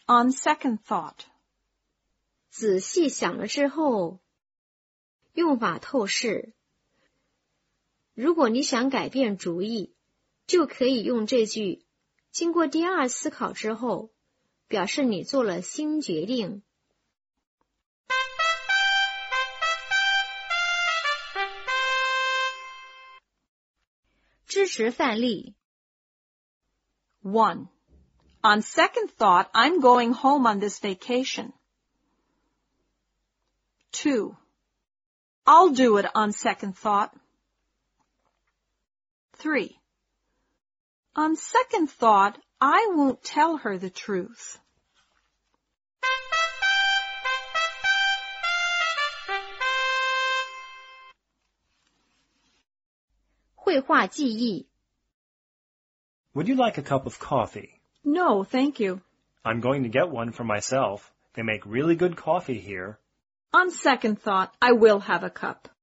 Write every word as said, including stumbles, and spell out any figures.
on second thought. 仔细想了之后，用法透视。如果你想改变主意，就可以用这句经过第二思考之后，表示你做了新决定。支持范例 one. On second thought, I'm going home on this vacation. two. I'll do it on second thought. three. On second thought, I won't tell her the truth. 绘画记忆 Would you like a cup of coffee? No, thank you. I'm going to get one for myself. They make really good coffee here. On second thought, I will have a cup.